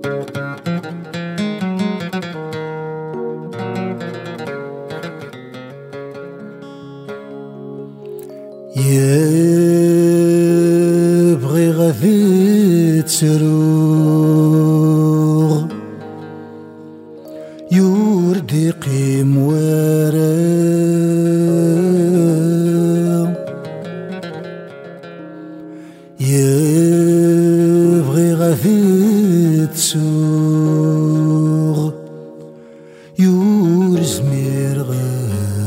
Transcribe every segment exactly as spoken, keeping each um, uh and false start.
يبغي غادي تروغ يوردي قيم ورا يبغي غادي تسوغ يور زمير غير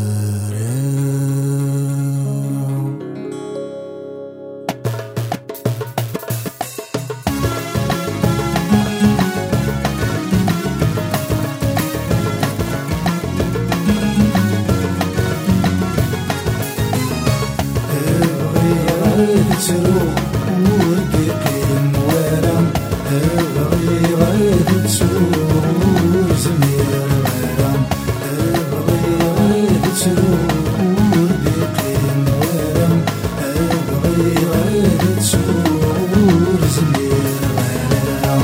تروح ودي قيم ورم ابغي غادي تسوق زمير ورم ابغي غادي تروح ودي قيم ورم ابغي غادي تسوق زمير ورم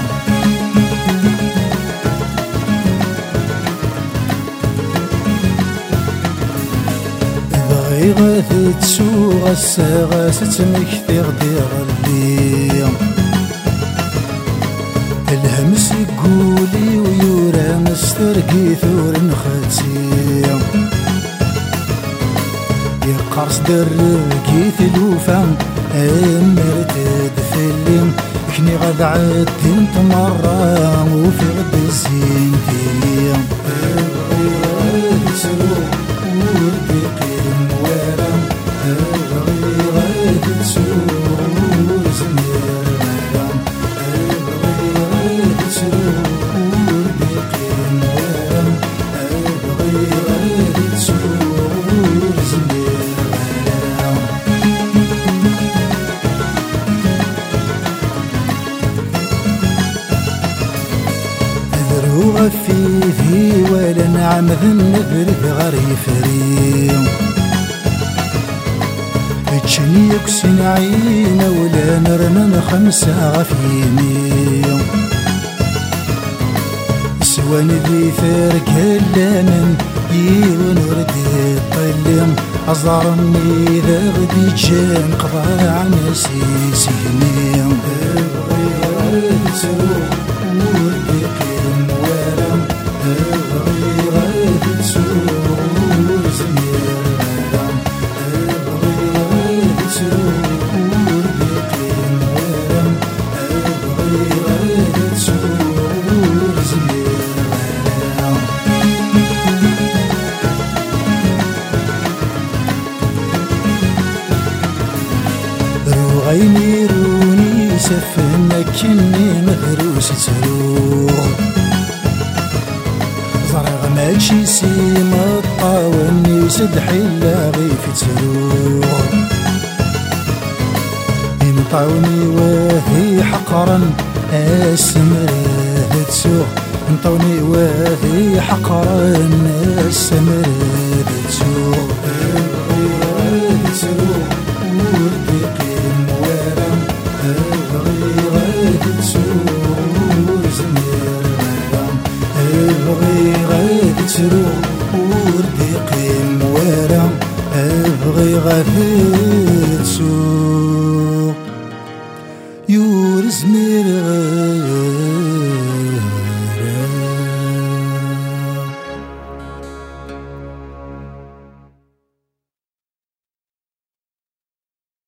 ابغي غادي تسوق الساغا ستمكثي غدي غلي الهمس يقولي ويورا مسترقي ثور نخاتي يقرص درقي ثلوفا امر تدفلي كني غاد عدي انت مرة وفي غد الزين فيا ابغي غادي تروح ودي قيم ورم ابغي غادي تسوق زمير ورم ابغي غادي تروح ودي قيم ورم ابغي غادي تسوق زمير ورم ذرو غفيفي ولا نعم ذنبرد غري فريم تشني يكسن عينا ولا نرمن خمسة غفيمي سواني ذي فرق اللامن يون وردي طلم أزارني ذا غدي جان قضاء نسيسيني ابغي غادي تروح ودي قيم ورم ابغي غادي تسوق زمير ورم ابغي غادي تروح ودي قيم ورم ابغي غادي تسوق زمير ورم روغيني روني سفنا كني مدروس تروغ زرغ ماشي سيما الطاوني سدحي لاغي في تروغ انطاوني وهي حقرا السمر تسوغ انطوني وهي حقرا السمر تسوغ ابغي غادي تروح ودي قيم ورم ابغي غادي تسوق زمير ورم ابغي غادي تروح ودي قيم ورم ابغي غادي تسوق يور زمير